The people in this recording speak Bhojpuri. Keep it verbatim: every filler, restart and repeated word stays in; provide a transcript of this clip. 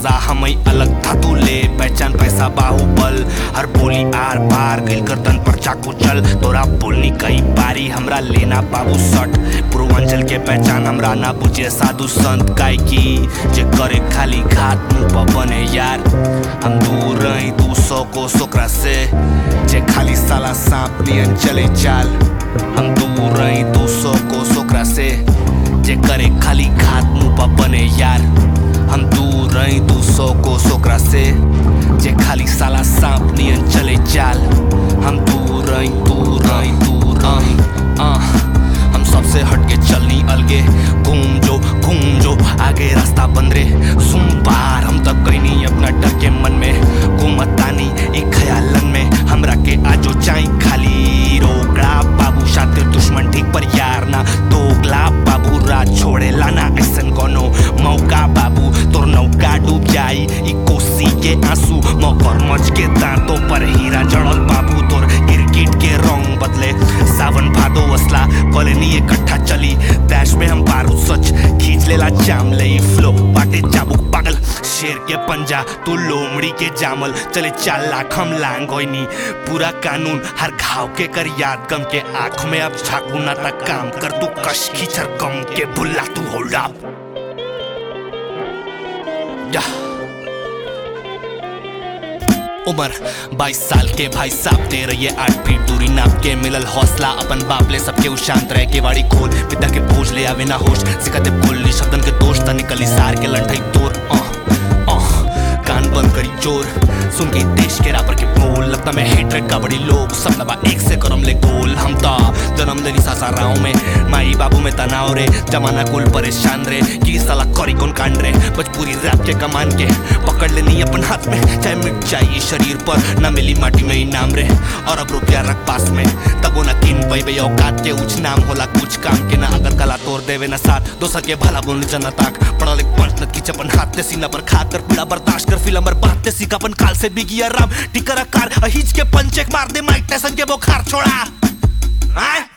मजा हमें अलग धातु ले पहचान पैसा बाहुबल हर बोली आर पार गइल गर्दन पर चाकू चल तोरा बोलनी कई बारी हमरा लेना बाबू सट पूर्वांचल के पहचान हमरा ना बुझे साधु संत गायकी जे करे खाली घात मुंह पर बने यार हम दूर रही दू सौ को सोकरा से जे खाली साला सांप नियन चले चाल हम दूर रही दू सौ को सोकरा से जे करे खाली घात मुंह पर बने यार हम दूर रही दू सौ को सोकरा से जे खाली साला सांप नियन चले चाल हम दूर रही दूर रही दूर रही हम सबसे हटके चलनी अलगे घूम जो घूम जो आगे रास्ता बंद रे सुन बार हम तक कहीं नहीं अपना डर के मन में घूमतानी एक ख्यालन में हमरा के आजो चाई खाली रोकड़ा बाबू शातिर दुश्मन ठीक पर यार ना दोगला बाबू रात छोड़े लाना ऐसन कोनो मौका बाबू तोर नौका डूब जाई ई कोसी के आंसू मकर मच के दांतों पर हीरा जड़ल बाबू तोर गिरगिट के रंग बदले सावन भादो असला कॉलोनी इकट्ठा चली दैश में हम बारूद सच खींच लेला जाम ले फ्लो बाटे चाबुक पागल शेर के पंजा तू लोमड़ी के जामल चले चार लाख हम लांग होइनी पूरा कानून हर घाव के कर याद गम के आंख में अब झाकू ना तक काम कर तू कश खींचर गम के बुल्ला तू होल्ड अप उम्र बाईस साल के भाई साहब दे रही है आठ फीट दूरी नाप के मिलल हौसला अपन बापले सबके उ शांत रह के वाड़ी खोल पिता के बोझ ले आवे ना होश सिखाते बोलनी शब्दन के दोष ता निकली सार के लंठई तोर कान बंद करी जोर सुन के देश के रापर के बोल लगता मैं हेटरेट का बड़ी लोग सब नबा एक से करम ले गोल हम ता जन्म लेनी सासाराओं में माई बाबू में तनाव रे जमाना कुल परेशान रे की साला करी कौन कांड रे भोजपुरी रैप के कमान के पकड़ लेनी अपन हाथ में चाहे मिट जाइए शरीर पर ना मिली माटी में इनाम रे और अब रुपया रख पास में तब ना किन पई बे औकात के उच नाम होला कुछ काम के ना अगर कला तोड़ देवे ना साथ दोसर के भला बोलने जना ताक पढ़ा लिख पंच की चपन हाथ ते सीना पर खाकर पीड़ा बर्दाश्त कर फिल्म बात ते सीखापन काल से बिगिया राम टिकर कार अहिज के पंचेक मार दे माइक टायसन के बुखार छोड़ा हाँ?